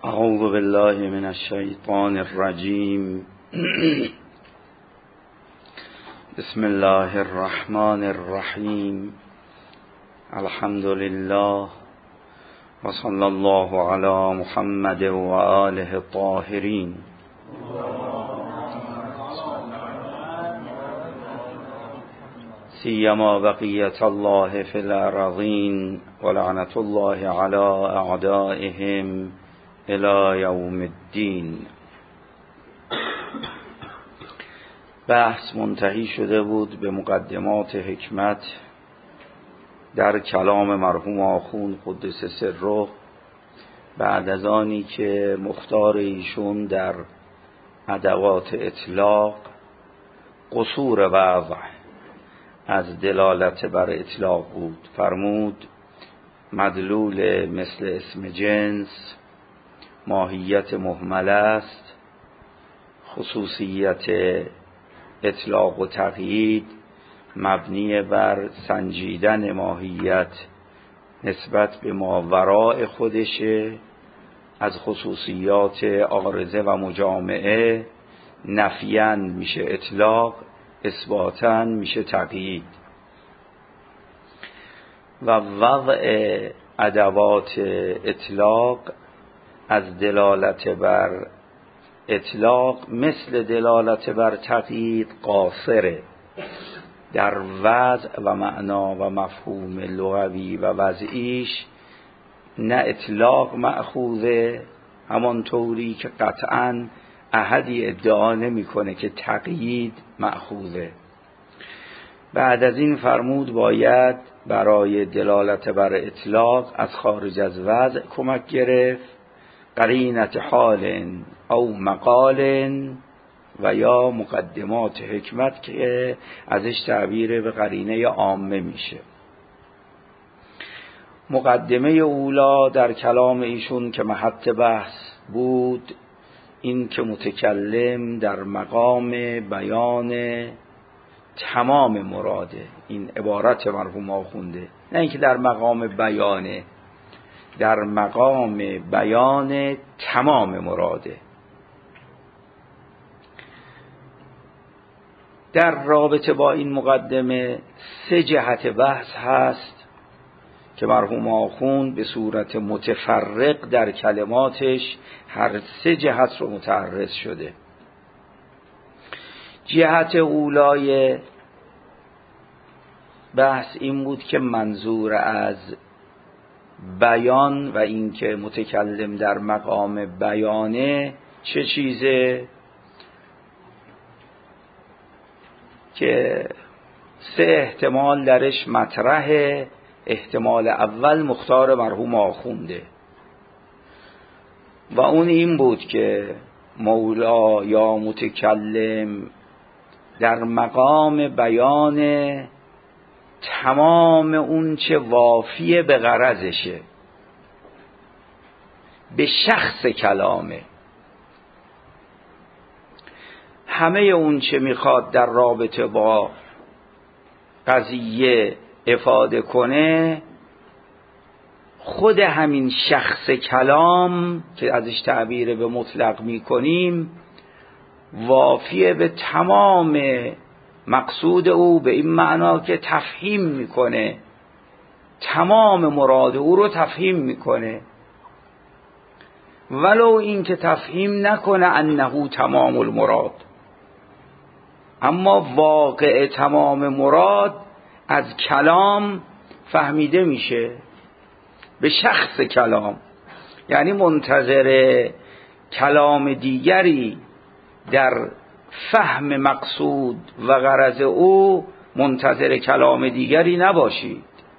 اعوذ بالله من الشیطان الرجیم. بسم الله الرحمن الرحیم. الحمد لله و صلی الله علی محمد و آله الطاهرین. سیما بقیت الله فی الارضین و لعنت الله علی اعدائهم الی یوم الدین. بحث منتهی شده بود به مقدمات حکمت در کلام مرحوم آخوند قدس سره، بعد از آنی که مختار ایشون در ادوات اطلاق قصور وضع از دلالت بر اطلاق بود. فرمود مدلول مثل اسم جنس ماهیت مهمل است، خصوصیت اطلاق و تقیید مبنی بر سنجیدن ماهیت نسبت به ماوراء خودشه. از خصوصیات عارضه و مجامعه نفیاً میشه اطلاق، اثباتاً میشه تقیید. و وضع ادوات اطلاق از دلالت بر اطلاق مثل دلالت بر تقیید قاصره. در وضع و معنا و مفهوم لغوی و وضعیش نه اطلاق مأخوذه، همانطوری که قطعاً احدی ادعا نمی‌کنه که تقیید مأخوذه. بعد از این فرمود باید برای دلالت بر اطلاق از خارج از وضع کمک گرفت، قرینت حال او مقال و یا مقدمات حکمت که ازش تعبیر به قرینه عامه میشه. مقدمه اولا در کلام ایشون که محط بحث بود این که متکلم در مقام بیان تمام مراده. این عبارت مرحوم آخونده، نه اینکه در مقام بیانه، در مقام بیان تمام مراده. در رابطه با این مقدمه سه جهت بحث هست که مرحوم آخوند به صورت متفرق در کلماتش هر سه جهت رو متعرض شده. جهت اولای بحث این بود که منظور از بیان و اینکه متکلم در مقام بیانه چه چیزه، که سه احتمال درش مطرحه. احتمال اول مختار مرحوم آخونده و اون این بود که مولا یا متکلم در مقام بیان تمام اون چه وافیه به غرضشه، به شخص کلامه. همه اون چه میخواد در رابطه با قضیه افاده کنه خود همین شخص کلام که ازش تعبیر به مطلق میکنیم وافیه به تمام مقصود او، به این معنا که تفهیم میکنه، تمام مراد او رو تفهیم میکنه، ولو این که تفهیم نکنه انه تمام المراد. اما واقع تمام مراد از کلام فهمیده میشه به شخص کلام، یعنی منتظر کلام دیگری در فهم مقصود و غرض او منتظر کلام دیگری نباشید.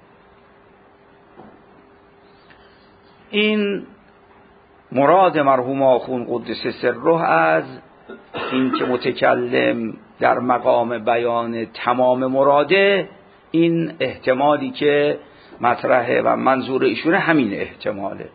این مراد مرحوم آخوند قدس سره از این که متکلم در مقام بیان تمام مراده. این احتمالی که مطرحه و منظور ایشونه همین احتماله.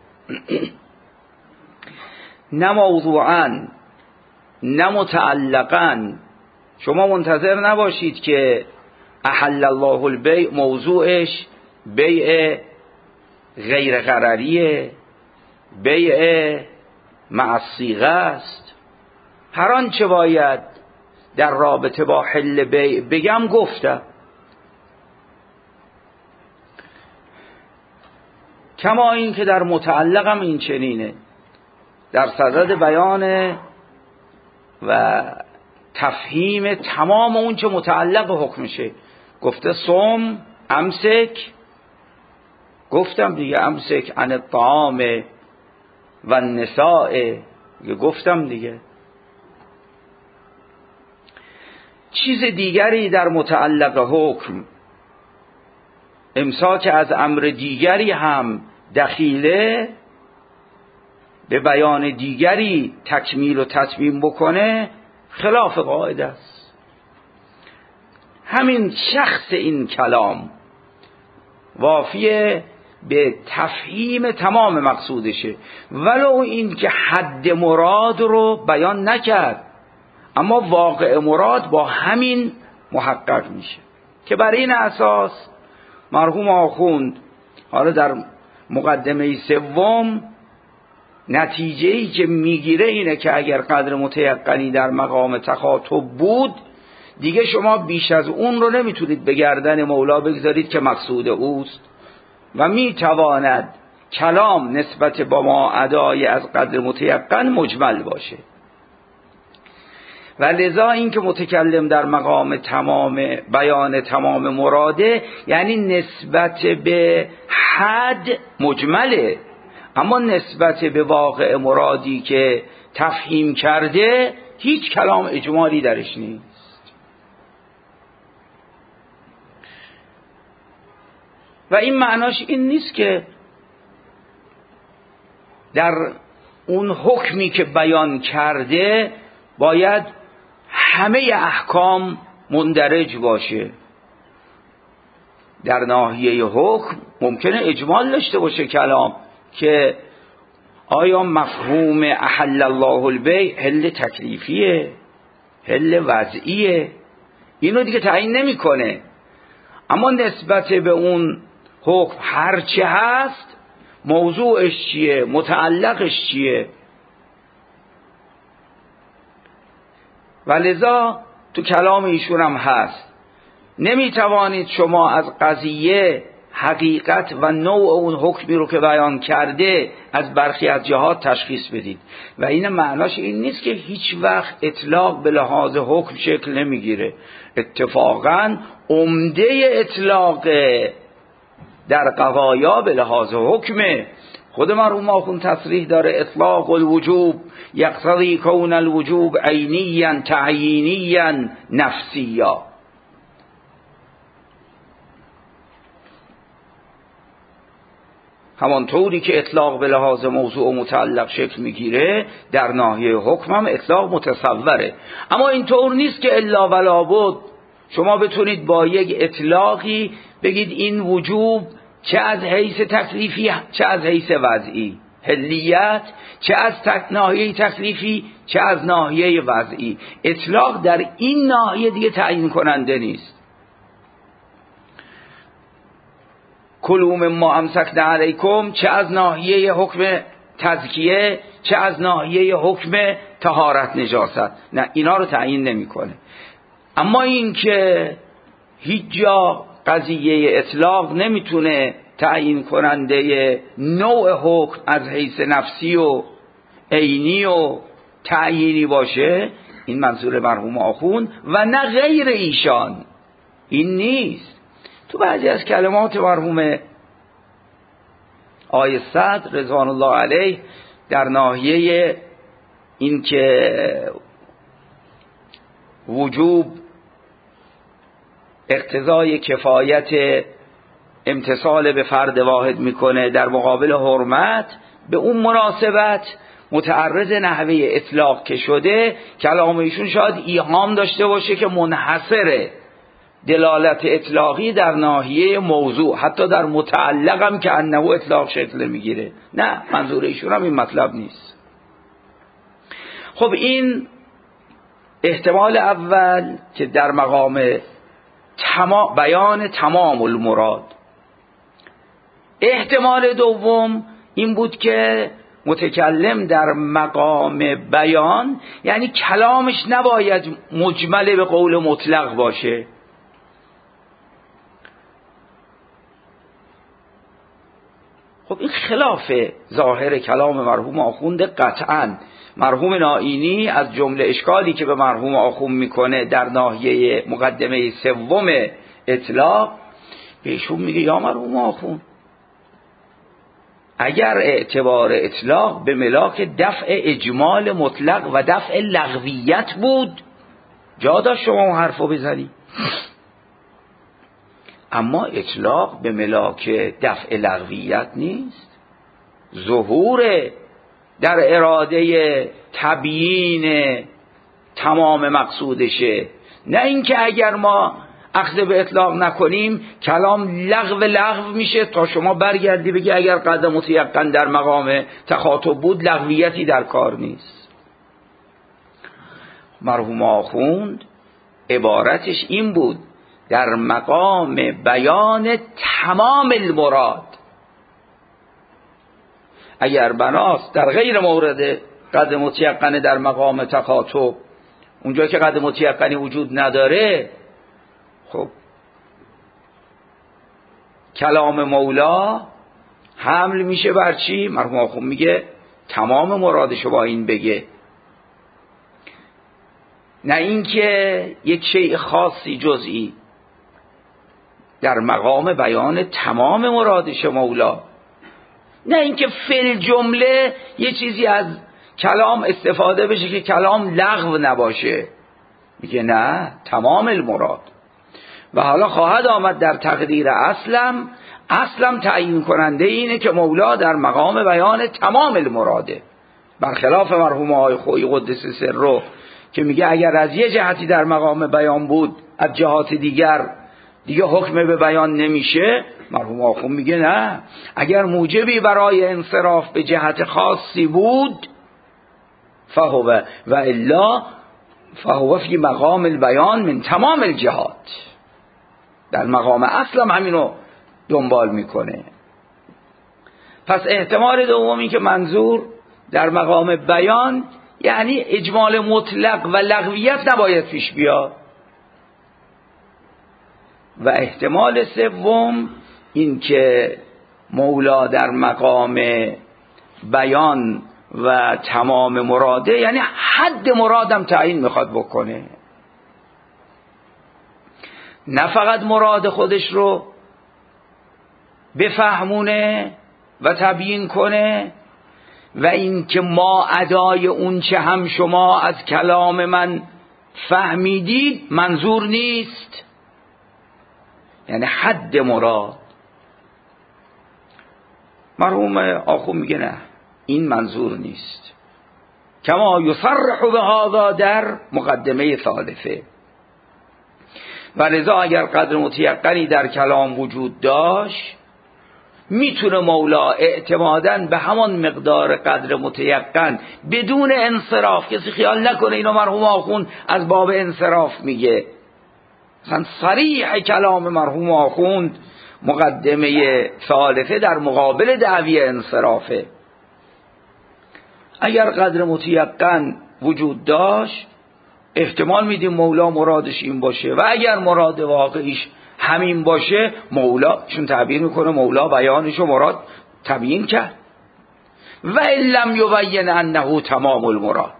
نه موضوعاً نه متعلقاً. شما منتظر نباشید که احل الله البیع موضوعش بیع غیر غرریه، بیع مع الصیغه است. هر آنچه باید در رابطه با حل بیع بگم گفتم. کما این که در متعلقم این چنینه، در صدد بیان و تفهیم تمام اون چه متعلق حکمشه. گفته صوم، امسک، گفتم دیگه امسک عن الطعام و النساء، گفتم دیگه. چیز دیگری در متعلق حکم، امساک از امر دیگری هم دخیله به بیان دیگری تکمیل و تتمیم بکنه، خلاف قاعده است. همین شخص این کلام وافیه به تفهیم تمام مقصودشه، ولو این که حد مراد رو بیان نکرد، اما واقع مراد با همین محقق میشه که بر این اساس مرحوم آخوند حالا در مقدمه سوم نتیجه‌ای که میگیره اینه که اگر قدر متیقنی در مقام تخاطب بود، دیگه شما بیش از اون رو نمیتونید به گردن مولا بگذارید که مقصود اوست و میتواند کلام نسبت با ما ادای از قدر متیقن مجمل باشه. و لذا این که متکلم در مقام تمام بیان تمام مراده، یعنی نسبت به حد مجمله، اما نسبت به واقع مرادی که تفهیم کرده هیچ کلام اجمالی درش نیست. و این معناش این نیست که در اون حکمی که بیان کرده باید همه احکام مندرج باشه. در ناحیه حکم ممکنه اجمال داشته باشه کلام که آیا مفهوم احل الله البیع حل تکلیفیه، حل وضعیه، اینو دیگه تعیین نمیکنه، اما نسبت به اون حکم هرچه هست، موضوعش چیه، متعلقش چیه. و لذا تو کلام ایشون هم هست نمیتوانید شما از قضیه حقیقت و نوع اون حکمی رو که بیان کرده از برخی از جهات تشخیص بدید. و این معناش این نیست که هیچ وقت اطلاق به لحاظ حکم شکل نمیگیره. اتفاقاً عمده اطلاق در قضایا به لحاظ حکمه. خود مرحوم آخوند تصریح داره اطلاق الوجوب یقتضی کون الوجوب عینیا تعیینیا نفسیا. همانطوری که اطلاق به لحاظ موضوع و متعلق شکل میگیره، در ناحیه حکم هم اطلاق متصوره. اما اینطور نیست که الا ولا بد شما بتونید با یک اطلاقی بگید این وجوب چه از حیث تکلیفی چه از حیث وضعی، حلیت چه از ناحیه تکلیفی چه از ناحیه وضعی. اطلاق در این ناحیه دیگه تعیین کننده نیست. کلوا مما امسکنا علیکم چه از ناحیه حکم تزکیه چه از ناحیه حکم طهارت نجاست، نه، اینا رو تعیین نمیکنه. اما این که هیچ جا قضیه اطلاق نمیتونه تعیین کننده نوع حکم از حیث نفسی و عینی و تعیینی باشه، این منظور مرحوم آخوند و نه غیر ایشان. این نیست. تو بعضی از کلمات مرحوم آقای صدر رضوان الله علیه در ناحیه این که وجوب اقتضای کفایت امتصال به فرد واحد میکنه در مقابل حرمت، به اون مناسبت متعرض نحوه اطلاق که شده کلام ایشون شاید ایهام داشته باشه که منحصره دلالت اطلاقی در ناحیه موضوع، حتی در متعلق هم که انه اطلاق شکل میگیره. نه، منظور ایشون هم این مطلب نیست. خب این احتمال اول که در مقام بیان تمام المراد. احتمال دوم این بود که متکلم در مقام بیان یعنی کلامش نباید مجمل به قول مطلق باشه. خب این خلاف ظاهر کلام مرحوم آخوند قطعاً. مرحوم نائینی از جمله اشکالی که به مرحوم آخوند میکنه در ناحیه مقدمه سوم اطلاق، بهشون میگه یا مرحوم آخوند اگر اعتبار اطلاق به ملاک دفع اجمال مطلق و دفع لغویت بود جا داشت شما اون حرفو بزنی، اما اطلاق به ملاک دفع لغویت نیست، ظهور در اراده تبیین تمام مقصودشه، نه اینکه اگر ما اخذ به اطلاق نکنیم کلام لغو میشه تا شما برگردی بگی اگر قدر متیقن در مقام تخاطب بود لغویتی در کار نیست. مرحوم آخوند عبارتش این بود در مقام بیان تمام المراد. اگر بناست در غیر مورد قدر متیقن در مقام تخاطب، اونجا که قدر متیقنی وجود نداره، خب کلام مولا حمل میشه بر چی؟ مرحوم آخوند میگه تمام مرادشو با این بگه، نه اینکه یک شیء خاصی جزئی. در مقام بیان تمام مرادش مولا، نه اینکه فل جمله یه چیزی از کلام استفاده بشه که کلام لغو نباشه. میگه نه، تمام المراد. و حالا خواهد آمد در تقدیر اصلم تعیین کننده اینه که مولا در مقام بیان تمام المراده، برخلاف مرحوم آقای خویی قدس سره که میگه اگر از یه جهتی در مقام بیان بود از جهات دیگر دیگه حکم به بیان نمیشه. مرحوم آخوند میگه نه، اگر موجبی برای انصراف به جهت خاصی بود فهو و الا فهو فی مقام البیان من تمام الجهات. در مقام اصلم همینو دنبال میکنه. پس احتمال دومی که منظور در مقام بیان یعنی اجمال مطلق و لغویت نباید پیش بیاد، و احتمال سوم این که مولا در مقام بیان و تمام مراده یعنی حد مرادم تعیین میخواد بکنه، نه فقط مراد خودش رو بفهمونه و تبیین کنه و این که ما ادای اون چه هم شما از کلام من فهمیدید منظور نیست، یعنی حد مراد. مرحوم آخوند میگه نه، این منظور نیست، کما یصرح به هذا در مقدمه ثالثه. و لذا اگر قدر متیقنی در کلام وجود داشت میتونه مولا اعتماداً به همان مقدار قدر متیقن بدون انصراف، کسی خیال نکنه اینو مرحوم آخوند از باب انصراف میگه، مثلا صریح کلام مرحوم آخوند مقدمه ثالثه در مقابل دعوی انصرافه. اگر قدر متیقن وجود داشت احتمال میدیم مولا مرادش این باشه، و اگر مراد واقعیش همین باشه مولا چون تعبیر میکنه مولا بیانشو مراد تبیین کرد. و ان لم یبین انه تمام المراد.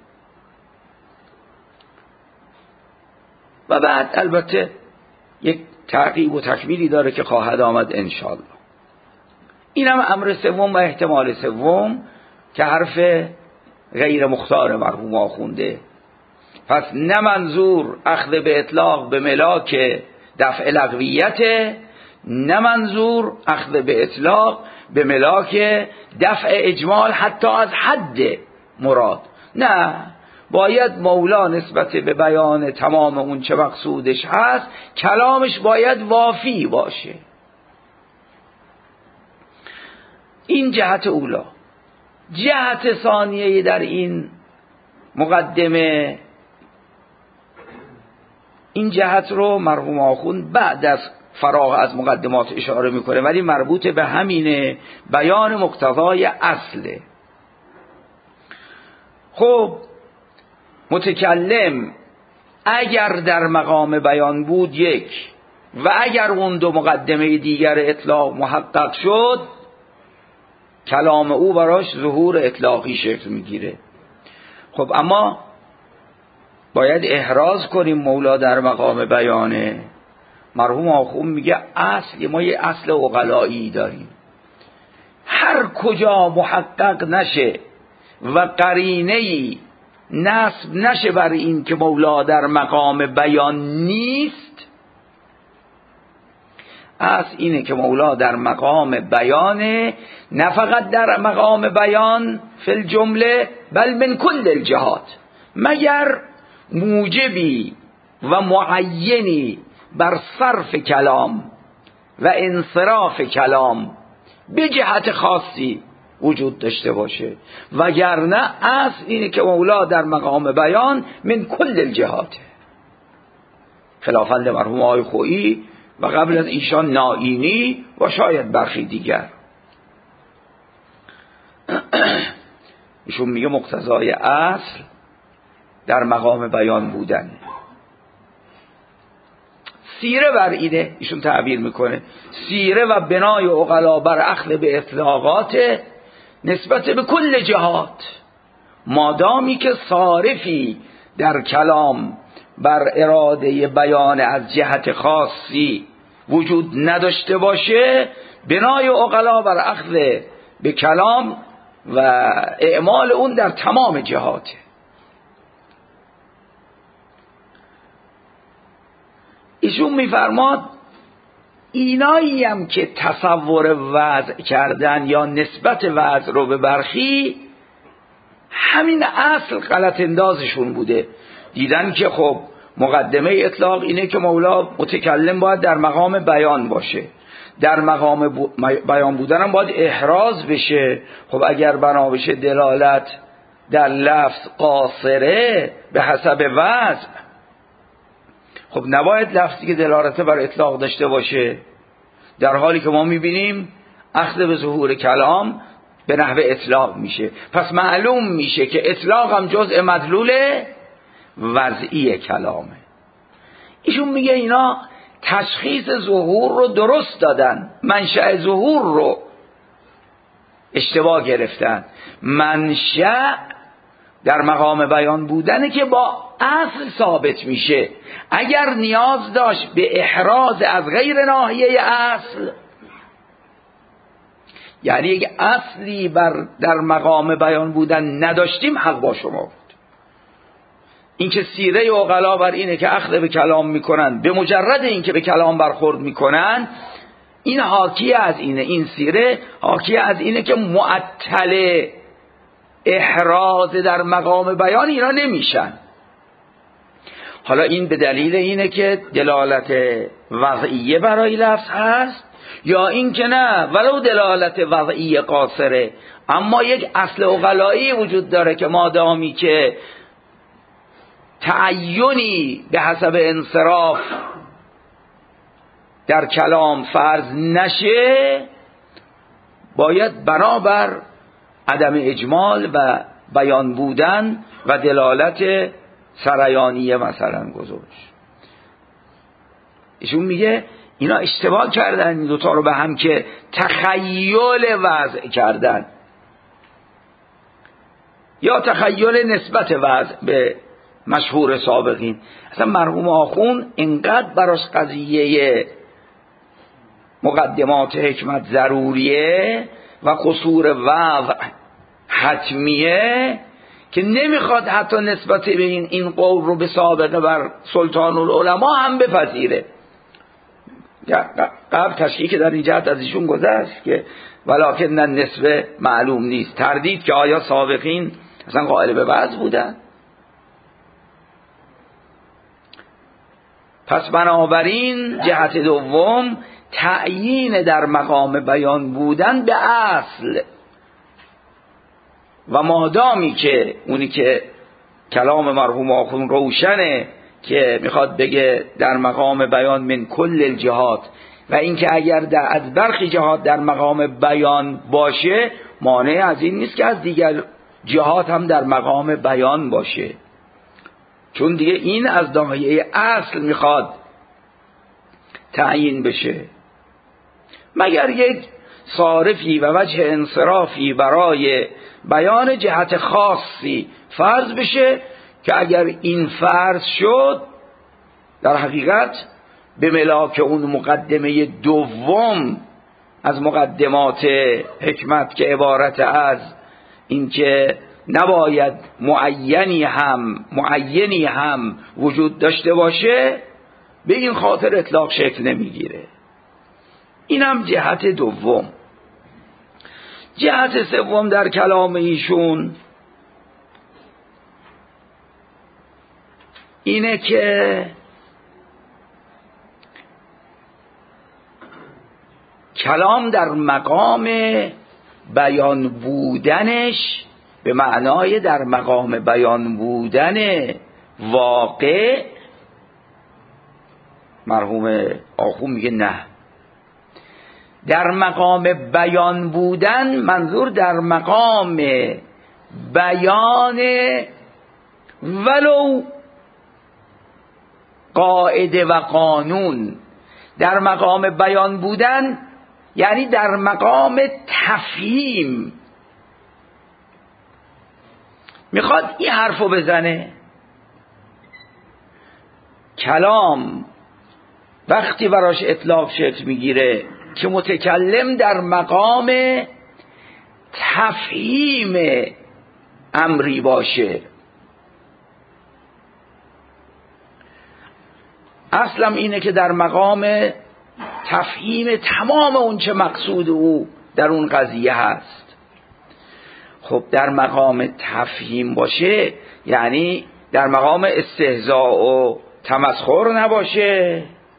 و بعد البته یک تعقیب و تکمیلی داره که خواهد آمد انشاءالله. اینم امر سوم و احتمال سوم که حرف غیر مختار مرحوم آخونده. پس نه منظور اخذ به اطلاق به ملاک دفع لغویت، نه منظور اخذ به اطلاق به ملاک دفع اجمال حتی از حد مراد. نه، باید مولا نسبت به بیان تمام اون چه مقصودش هست کلامش باید وافی باشه. این جهت اولا. جهت ثانیه در این مقدمه، این جهت رو مرحوم آخوند بعد از فراغ از مقدمات اشاره میکنه، ولی مربوط به همینه، بیان مقتضای اصله. خب متکلم اگر در مقام بیان بود یک، و اگر اون دو مقدمه دیگر اطلاق محقق شد، کلام او براش ظهور اطلاقی شکل میگیره. خب اما باید احراز کنیم مولا در مقام بیانه. مرحوم آخوند میگه ما یه اصل عقلایی داریم، هر کجا محقق نشه و قرینه‌ای نصب نشه بر این که مولا در مقام بیان نیست، اصل اینه که مولا در مقام بیانه، نه فقط در مقام بیان فی الجمله بل من کل الجهات، مگر موجبی و معینی بر صرف کلام و انصراف کلام به جهت خاصی وجود داشته باشه، وگرنه اصل اینه که مولا در مقام بیان من کل الجهات، خلافاً مرحوم آقای خویی و قبل از ایشان نائینی و شاید برخی دیگر. ایشون میگه مقتضای اصل در مقام بیان بودن. سیره بر اینه، ایشون تعبیر میکنه سیره و بنای عقلا بر اخذ به اطلاقات نسبت به کل جهات، مادامی که صارفی در کلام بر اراده بیان از جهت خاصی وجود نداشته باشه، بنای عقلا بر اخذ به کلام و اعمال اون در تمام جهات. ایشون میفرماد اینایی هم که تصور وضع کردن یا نسبت وضع رو به برخی، همین اصل غلط اندازشون بوده. دیدن که خب مقدمه اطلاق اینه که مولا متکلم باید در مقام بیان باشه، در مقام بیان بودن هم باید احراز بشه. خب اگر بنا بشه دلالت در لفظ قاصره به حسب وضع، خب نباید لفظی که دلالت بر اطلاق داشته باشه، در حالی که ما میبینیم اخذ به ظهور کلام به نحو اطلاق میشه. پس معلوم میشه که اطلاق هم جزء مدلول وضعی کلامه. ایشون میگه اینا تشخیص ظهور رو درست دادن، منشأ ظهور رو اشتباه گرفتن. منشأ در مقام بیان بودنه که با اصل ثابت میشه. اگر نیاز داشت به احراز از غیر ناحیه اصل، یعنی یک اصلی در مقام بیان بودن نداشتیم، حق با شما بود. این که سیره عقلا بر اینه که اخذ به کلام میکنن، به مجرد این که به کلام برخورد میکنن، این حاکی از اینه، این سیره حاکی از اینه که معطل احراز در مقام بیان اینا نمیشن. حالا این به دلیل اینه که دلالت وضعیه برای لفظ هست، یا این که نه ولو دلالت وضعیه قاصره، اما یک اصل عقلایی وجود داره که مادامی که تعینی به حسب انصراف در کلام فرض نشه، باید بنابر عدم اجمال و بیان بودن و دلالت سریانیه مثلا گذاشت. ایشون میگه اینا اشتباه کردن این دوتا رو به هم، که تخیل وضع کردن یا تخیل نسبت وضع به مشهور سابقین. اصلا مرحوم آخوند اینقدر براش قضیه مقدمات حکمت ضروریه و قصور وضع حتمیه که نمیخواد حتی نسبت به این قول رو به سابقه بر سلطان العلماء هم بپذیره. قبل تشریح که در این جهت از ایشون گذشت که ولکن نسبه معلوم نیست، تردید که آیا سابقین اصلا قائل به وضع بودن. پس بنابراین جهت دوم تعیین در مقام بیان بودن به اصل، و مادامی که اونی که کلام مرحوم آخوند روشنه که میخواد بگه در مقام بیان من کل الجهات، و اینکه اگر از برخی جهات در مقام بیان باشه، مانع از این نیست که از دیگر جهات هم در مقام بیان باشه، چون دیگه این از ناحیه اصل میخواد تعیین بشه. مگر یک صارفی و وجه انصرافی برای بیان جهت خاصی فرض بشه که اگر این فرض شد در حقیقت به ملاک اون مقدمه دوم از مقدمات حکمت که عبارت از اینکه نباید معینی هم وجود داشته باشه، به این خاطر اطلاق شکل نمیگیره. اینم جهت دوم. جهت سوم در کلام ایشون اینه که کلام در مقام بیان بودنش به معنای در مقام بیان بودن واقع، مرحوم آخوند میگه نه، در مقام بیان بودن منظور در مقام بیان ولو قاعده و قانون. در مقام بیان بودن یعنی در مقام تفهیم. میخواد این حرفو بزنه کلام وقتی براش اطلاق شکل میگیره که متکلم در مقام تفهیم امری باشه. اصلا اینه که در مقام تفهیم تمام اون چه مقصود او در اون قضیه هست. خب در مقام تفهیم باشه یعنی در مقام استهزاء و تمسخر نباشه.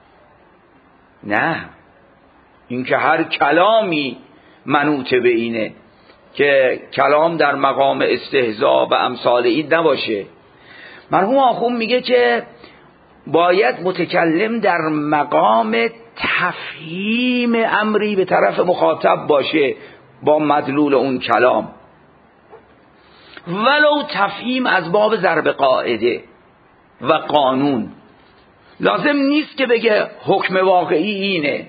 نه، اینکه هر کلامی منوط به اینه که کلام در مقام استهزاء و امثال این نباشه. مرحوم آخوند میگه که باید متکلم در مقام تفهیم امری به طرف مخاطب باشه با مدلول اون کلام، ولو تفهیم از باب ضرب قاعده و قانون. لازم نیست که بگه حکم واقعی اینه.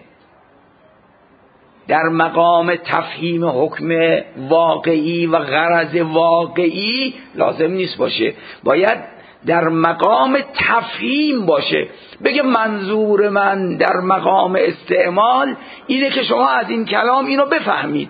در مقام تفهیم حکم واقعی و غرض واقعی لازم نیست باشه، باید در مقام تفهیم باشه. بگه منظور من در مقام استعمال اینه که شما از این کلام اینو بفهمید،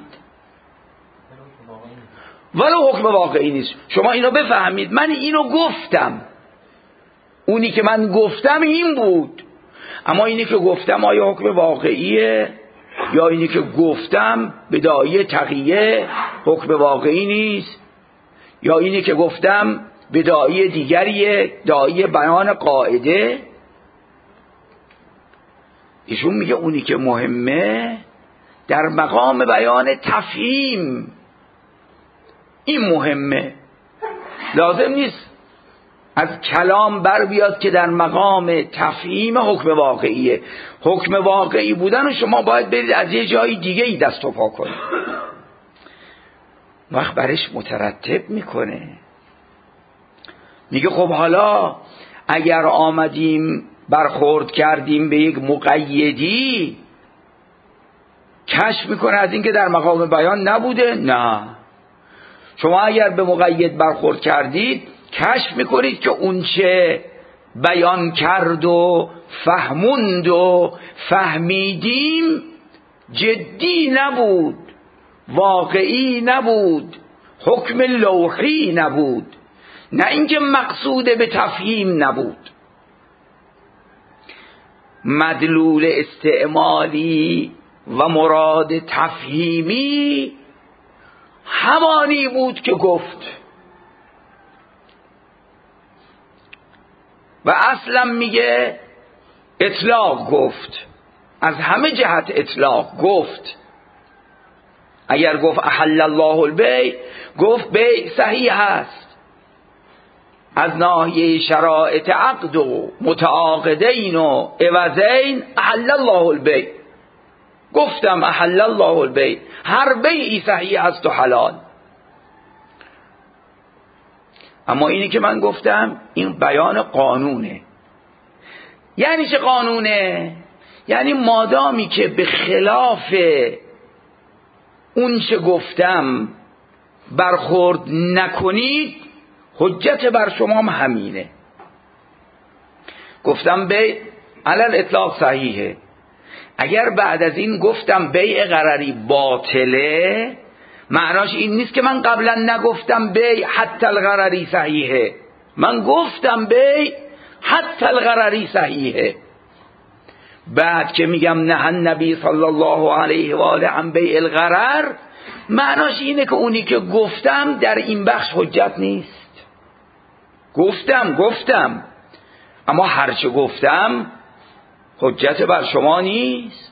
ولو حکم واقعی نیست، شما اینو بفهمید. من اینو گفتم، اونی که من گفتم این بود، اما اینی که گفتم آیا حکم واقعیه یا اینی که گفتم به داعیه تقیه حکم واقعی نیست، یا اینی که گفتم به داعیه دیگریه، داعیه بیان قاعده. ایشون میگه اونی که مهمه در مقام بیان تفهیم، این مهمه. لازم نیست از کلام بر بیاد که در مقام تفهیم حکم واقعیه. حکم واقعی بودن و شما باید برید از یه جایی دیگه ای دست و پا کنید، وقت برش مترتب میکنه. میگه خب حالا اگر آمدیم برخورد کردیم به یک مقیدی، کشف میکنه از این که در مقام بیان نبوده؟ نه، شما اگر به مقید برخورد کردید کشف میکنید که اون چه بیان کرد و فهموند و فهمیدیم جدی نبود، واقعی نبود، حکم لوحی نبود، نه اینکه مقصود به تفهیم نبود. مدلول استعمالی و مراد تفهیمی همانی بود که گفت. و اصلا میگه اطلاق گفت، از همه جهت اطلاق گفت. اگر گفت احل الله البیع، گفت بیع صحیح هست از ناحیه شرایط عقد و متعاقدین و عوضین. احل الله البیع، گفتم احل الله البیع، هر بیعی صحیح است و حلال. اما اینی که من گفتم این بیان قانونه. یعنی چه قانونه؟ یعنی مادامی که به خلاف اون چه گفتم برخورد نکنید، حجت بر شما همینه. گفتم بیع علل اطلاق صحیحه. اگر بعد از این گفتم بیع غرری باطله، معناش این نیست که من قبلا نگفتم بیع حتی الغرری صحیحه. من گفتم بیع حتی الغرری صحیحه. بعد که میگم نه النبی صلی الله علیه و آله عن بیع الغرر، معناش اینه که اونی که گفتم در این بخش حجت نیست. گفتم اما هرچه گفتم حجت بر شما نیست.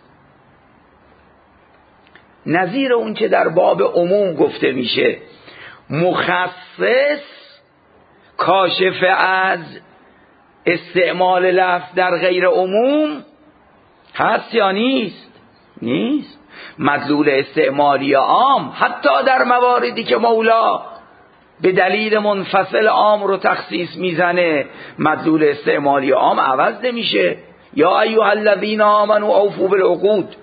نظیر اون که در باب عموم گفته میشه، مخصص کاشف از استعمال لفظ در غیر عموم هست یا نیست؟ نیست. مدلول استعمالی عام حتی در مواردی که مولا به دلیل منفصل عام رو تخصیص میزنه، مدلول استعمالی عام عوض نمیشه. یا ایها الذین آمنوا اوفوا بالعقود،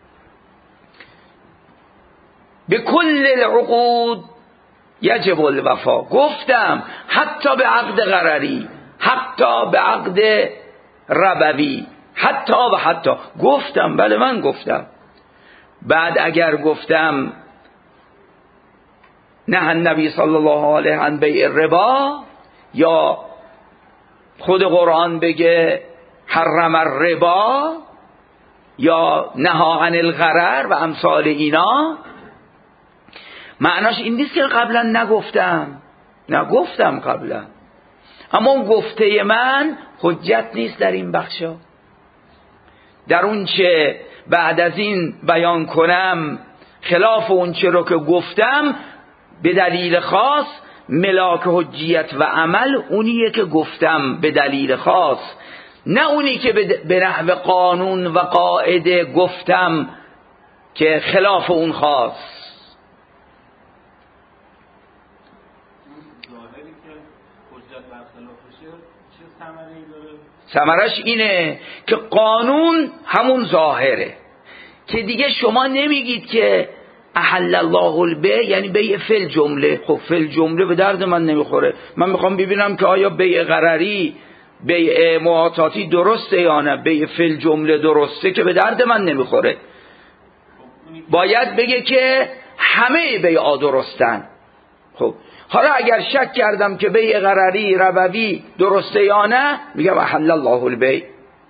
به کل العقود یجب الوفا. گفتم حتی به عقد غرری، حتی به عقد ربوی، حتی گفتم. بله من گفتم. بعد اگر گفتم نه النبی صلی الله علیه عن بیع الربا، یا خود قرآن بگه حرم الربا یا نهی عن الغرر و امثال اینا، معناش این نیست که قبلا نگفتم قبلا، اما اون گفته من حجت نیست در این بخشا. در اون چه بعد از این بیان کنم خلاف اون چه رو که گفتم، به دلیل خاص ملاک حجیت و عمل اونیه که گفتم به دلیل خاص، نه اونی که به نحو قانون و قاعده گفتم که خلاف اون خاص. ظاهری که حجت برخلافشه چه ثمره‌ای داره؟ ثمرش اینه که قانون همون ظاهره، که دیگه شما نمیگید که احل الله البیع یعنی بیع فل جمله. خب فل جمله به درد من نمیخوره. من میخوام ببینم که آیا بیع غرری بیع معاطاتی درسته یا نه. بیع فل جمله درسته که به درد من نمیخوره. باید بگه که همه بیعا درستن. خب حالا اگر شک کردم که بیع غرری ربوی درسته یا نه، میگم احل الله البیع.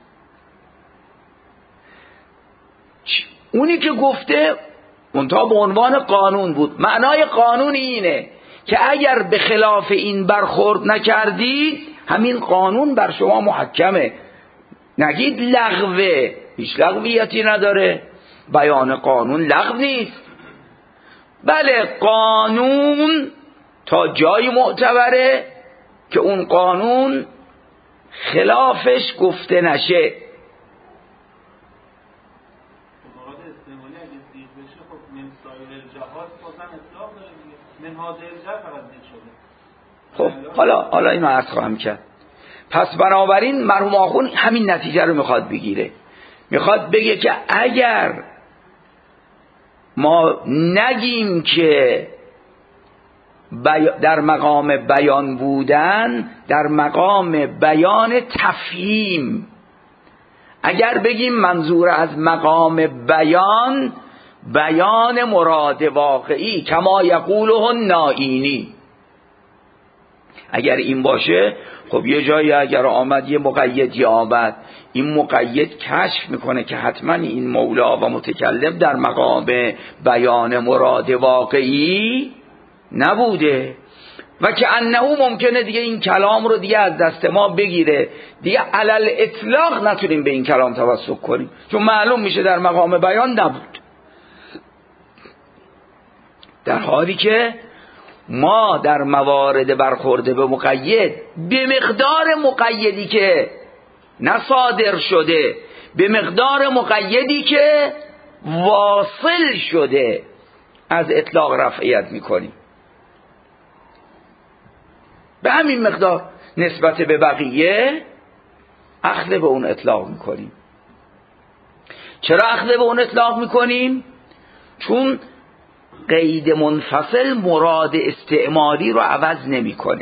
اونی که گفته منتها به عنوان قانون بود. معنای قانون اینه که اگر به خلاف این برخورد نکردید، همین قانون بر شما محکمه. نگید لغوه، هیچ لغویتی نداره. بیان قانون لغو نیست. بله قانون تا جایی معتبره که اون قانون خلافش گفته نشه. خب حالا اینو عرض خواهم کرد. پس بنابراین مرحوم آخوند همین نتیجه رو میخواد بگیره. میخواد بگه که اگر ما نگیم که در مقام بیان بودن، در مقام بیان تفهیم، اگر بگیم منظور از مقام بیان مراد واقعی کما یقوله النائینی، اگر این باشه، خب یه جایی اگر آمد یه مقیدی آمد، این مقید کشف میکنه که حتما این مولا و متکلم در مقام بیان مراد واقعی نبوده و که انه ممکنه دیگه این کلام رو دیگه از دست ما بگیره، دیگه علل اطلاق نتونیم به این کلام توسل کنیم، چون معلوم میشه در مقام بیان نبود. در حالی که ما در موارد برخورده به مقید، به مقدار مقیدی که نصادر شده، به مقدار مقیدی که واصل شده، از اطلاق رفعیت میکنیم. به همین مقدار نسبت به بقیه اخذ به اون اطلاق میکنیم. چرا اخذ به اون اطلاق میکنیم؟ چون قید منفصل مراد استعمالی رو عوض نمیکنه.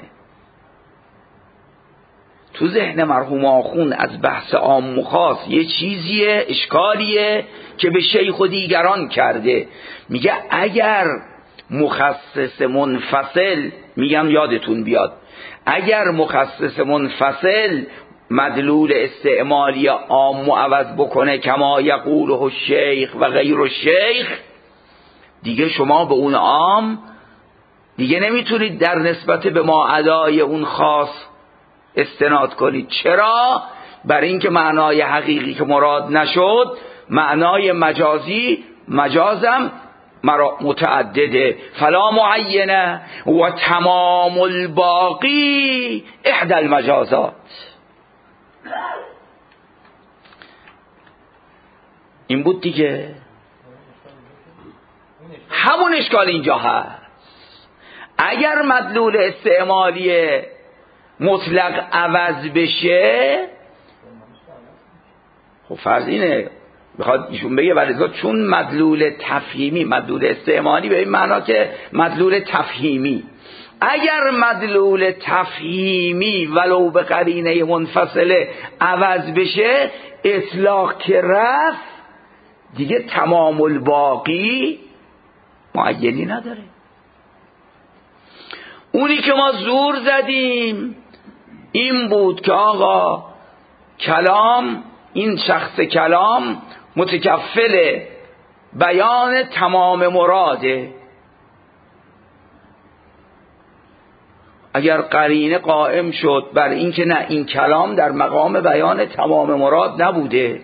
تو ذهن مرحوم آخوند از بحث عام و خاص یه چیزیه، اشکالیه که به شیخ و دیگران کرده. میگه اگر مخصص منفصل، میگم یادتون بیاد، اگر مخصص منفصل مدلول استعمالی عام معوض بکنه کما یقوله الشیخ و غیر الشیخ، دیگه شما به اون عام دیگه نمیتونید در نسبت به ما ادای اون خاص استناد کنید. چرا؟ برای اینکه معنای حقیقی که مراد نشد معنای مجازی، مجازم متعدده. فلا معینه و تمام الباقی احدى المجازات. این بود دیگه. همون اشکال اینجا هست. اگر مدلول استعمالی مطلق عوض بشه، خب فرض اینه بخواد ایشون بگه ولی چون مدلول تفهیمی، مدلول استعمالی به این معنا که مدلول تفهیمی، اگر مدلول تفهیمی ولو به قرینه منفصله عوض بشه، اطلاق که رفت دیگه تمام الباقی معینی نداره. اونی که ما زور زدیم این بود که آقا کلام، این شخص کلام متکفل بیان تمام مراده. اگر قرینه قائم شد بر این که نه، این کلام در مقام بیان تمام مراد نبوده،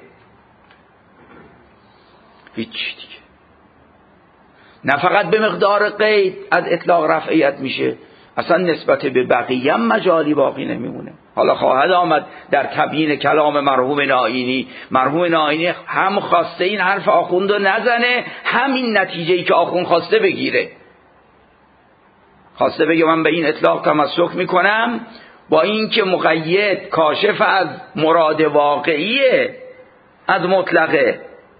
هیچ دیگه. نه فقط به مقدار قید از اطلاق رفعیت میشه، اصلا نسبت به بقیه هم مجالی باقی نمیمونه. حالا خواهد آمد در تبیین کلام مرحوم نائینی، مرحوم نائینی هم خواسته این حرف آخوند رو نزنه، همین نتیجه‌ای که آخوند خواسته بگیره. خواسته بگه من به این اطلاق تمسک میکنم، با این که مقید کاشف از مراد واقعیه، از مطلقه،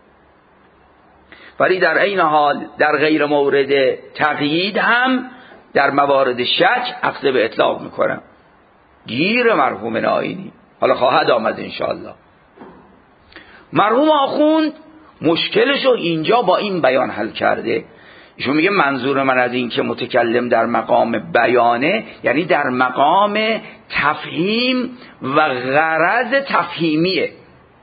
ولی در این حال در غیر مورد تقیید هم در موارد شک اخذ به اطلاق میکنم. گیر مرحوم نائینی حالا خواهد آمد انشاءالله. مرحوم آخوند مشکلشو اینجا با این بیان حل کرده. ایشون میگه منظور من از این که متکلم در مقام بیانه، یعنی در مقام تفهیم و غرض تفهیمیه.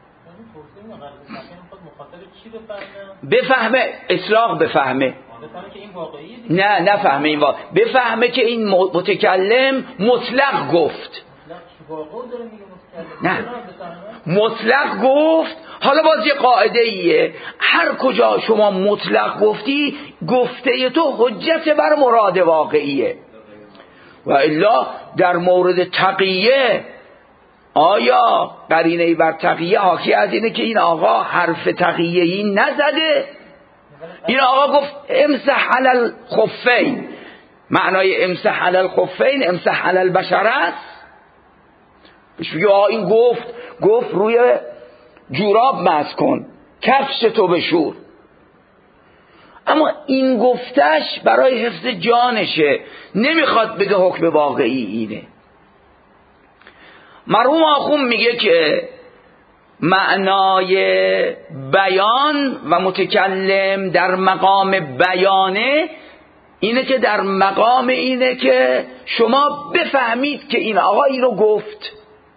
بفهمه، اطلاق بفهمه، نه نفهمه این واقع، بفهمه که این متکلم مطلق گفت. نه مطلق گفت. حالا باز یه قاعده ایه، هر کجا شما مطلق گفتی، گفته تو حجت بر مراد واقعیه. و الا در مورد تقیه، آیا قرینه بر تقیه حاکی از اینه که این آقا حرف تقیه‌ای نزده؟ این آقا گفت امسح علی الخفین، معنای امسح علی الخفین امسح علی البشر است. بهش میگه این گفت روی جوراب مسح کن، کفش تو بشور. اما این گفتش برای حفظ جانشه، نمیخواد بگه حکم واقعی اینه. مرحوم آخوند میگه که معنای بیان و متکلم در مقام بیانه اینه که در مقام اینه که شما بفهمید که این آقا اینو گفت،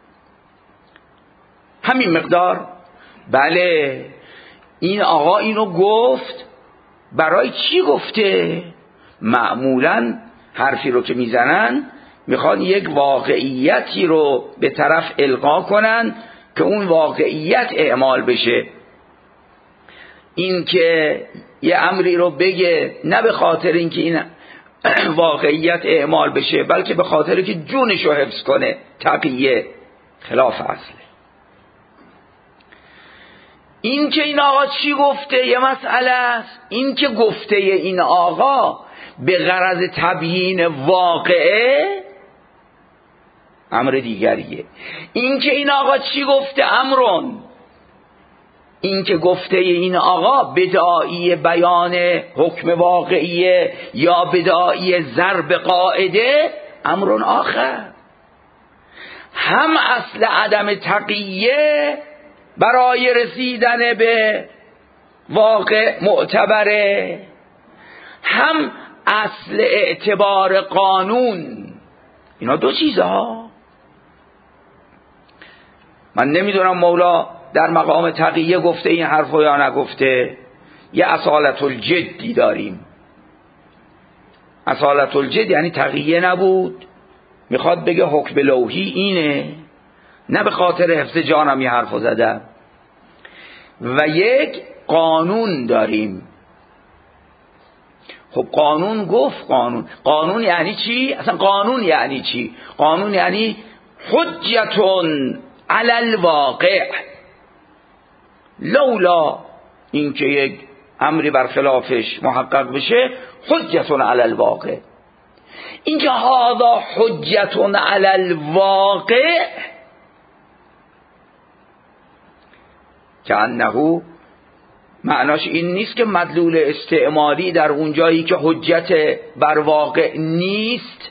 همین مقدار. بله این آقا اینو گفت، برای چی گفته؟ معمولا حرفی رو که میزنن میخوان یک واقعیتی رو به طرف القا کنن که اون واقعیت اعمال بشه. این که یه امری رو بگه نه به خاطر اینکه این واقعیت اعمال بشه، بلکه به خاطر که جونش رو حفظ کنه، تقیه، خلاف اصله. این که این آقا چی گفته یه مسئله است، این که گفته این آقا به غرض تبیین واقعه امر دیگریه. این که این آقا چی گفته امرون، این که گفته این آقا بداعی بیان حکم واقعیه یا بداعی ضرب قاعده، امرون آخر. هم اصل عدم تقیه برای رسیدن به واقع معتبره، هم اصل اعتبار قانون. اینا دو چیزه ها. من نمیدونم مولا در مقام تقیه گفته این حرفو یا نگفته. یه اصالت الجدی داریم. اصالت الجد یعنی تقیه نبود، میخواد بگه حکم لوحی اینه، نه به خاطر حفظ جانم یه حرفو زدم. و یک قانون داریم. خب قانون گفت قانون یعنی چی؟ اصلا قانون یعنی چی؟ قانون یعنی حجتون علی الواقع، لولا اینکه یک امری برخلافش محقق بشه حجتون علی الواقع. اینکه هذا حجتون علی الواقع که انه معناش این نیست که مدلول استعمالی در اون جایی که حجت بر واقع نیست،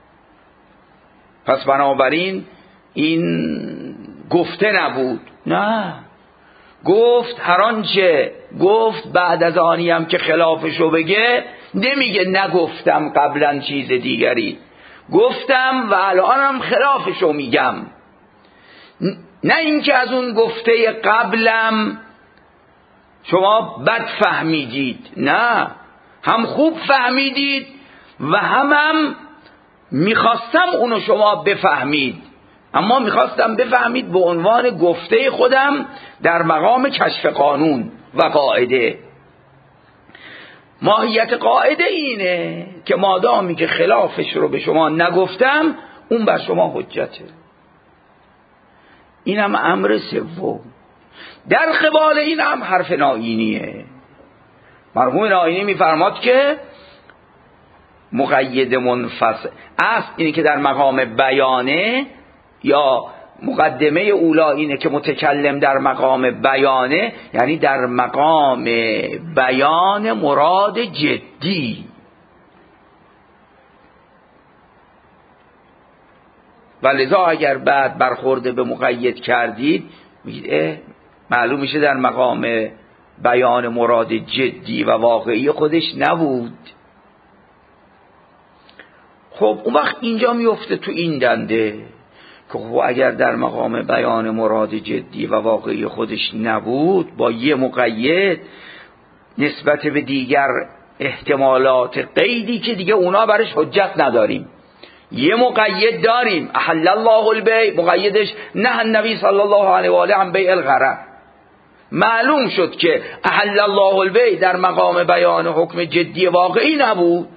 پس بنابراین این گفته نبود. نه، گفت هر آنچه گفت بعد از آنی هم که خلافشو بگه نمیگه نگفتم قبلا چیز دیگری، گفتم و الانم خلافشو میگم. نه اینکه از اون گفته قبلم شما بد فهمیدید، نه، هم خوب فهمیدید و هم میخواستم اونو شما بفهمید، اما میخواستم بفهمید به عنوان گفته خودم در مقام کشف قانون و قاعده. ماهیت قاعده اینه که مادامی که خلافش رو به شما نگفتم اون بر شما حجته. اینم امر سوم. در قبال این هم حرف ناینیه. مرحوم ناینی میفرماد که مقید منفصل اصل اینه که در مقام بیانه، یا مقدمه اولا اینه که متکلم در مقام بیانه، یعنی در مقام بیان مراد جدی. و لذا اگر بعد برخورده به مقید کردید میگید معلوم میشه در مقام بیان مراد جدی و واقعی خودش نبود. خب اون وقت اینجا میفته تو این دنده که خب اگر در مقام بیان مراد جدی و واقعی خودش نبود، با یه مقید نسبت به دیگر احتمالات قیدی که دیگه اونا برش حجت نداریم، یه مقید داریم. احل الله البیع، مقیدش نه النبی صلی الله علیه و آله عن بیع الغرر. معلوم شد که احل الله البیع در مقام بیان حکم جدی واقعی نبود.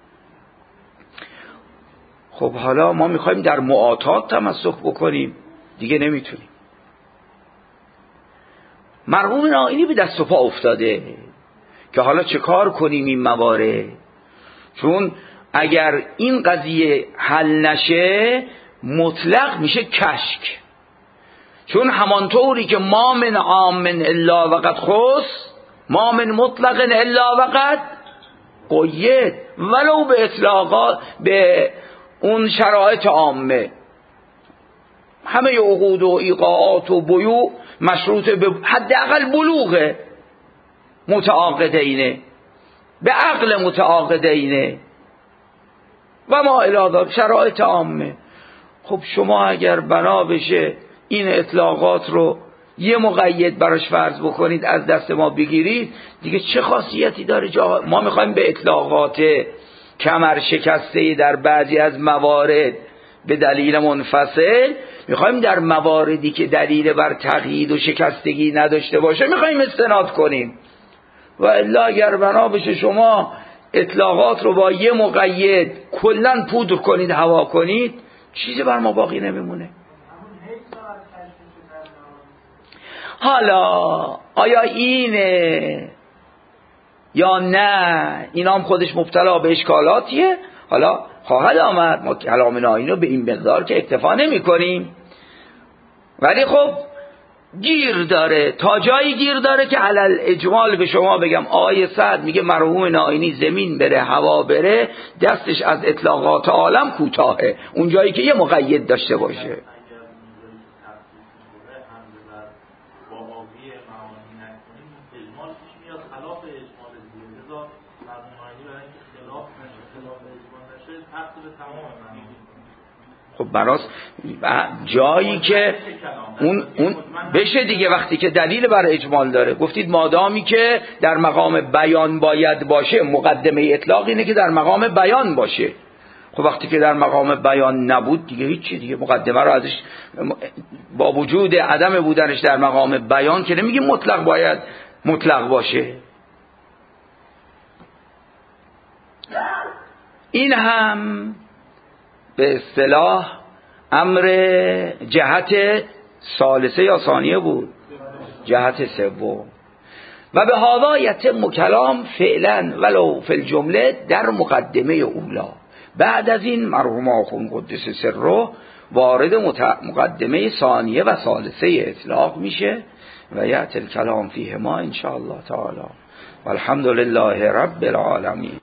خب حالا ما میخوایم در معاطات تمسک بکنیم، دیگه نمیتونیم. مرحوم ناینی به دست و پا افتاده که حالا چه کار کنیم این موارد، چون اگر این قضیه حل نشه مطلق میشه کشک. چون همانطوری که ما من عام الا وقد خص، ما من مطلق الا وقد قید، ولو به اطلاقات به اون شرایط عامه. همه عقود و ایقاعات و بیوع مشروط به حداقل بلوغ متعاقدینه، به عقل متعاقدینه و ما الی شرایط عامه. خب شما اگر بنا بشه این اطلاقات رو یه مقید براش فرض بکنید، از دست ما بگیرید، دیگه چه خاصیتی داره؟ ما میخوایم به اطلاقات کمر شکسته در بعضی از موارد به دلیل منفصل، میخوایم در مواردی که دلیل بر تقیید و شکستگی نداشته باشه میخوایم استناد کنیم. و الا اگر بنا بشه شما اطلاقات رو با یه مقید کلن پودر کنید، هوا کنید، چیزی بر ما باقی نمیمونه. حالا آیا اینه یا نه، اینا هم خودش مبتلا به اشکالاتیه. حالا خواهد آمد، ما کلام نائینی رو به این مقدار که اکتفا نمی کنیم، ولی خب گیر داره، تا جایی گیر داره که علل اجمال به شما بگم آیه 100 میگه مرحوم نائینی زمین بره هوا بره دستش از اطلاقات عالم کوتاهه، اون جایی که یه مقید داشته باشه. خب براست جایی که اون بشه دیگه، وقتی که دلیل بر اجمال داره. گفتید مادامی که در مقام بیان باید باشه، مقدمه اطلاق اینه که در مقام بیان باشه. خب وقتی که در مقام بیان نبود دیگه هیچی دیگه، مقدمه رو ازش با وجود عدم بودنش در مقام بیان که نمیگه مطلق باید مطلق باشه. این هم به اصطلاح امر جهت ثالثه یا ثانیه بود، جهت سوم. و به هذا یتم کلام فعلا ولو فی الجمله در مقدمه اولا. بعد از این مرحوم آخوند قدس سره وارد مقدمه ثانیه و ثالثه اطلاق میشه و یأتی الکلام فیهما ان شاء الله تعالی. والحمد لله رب العالمین.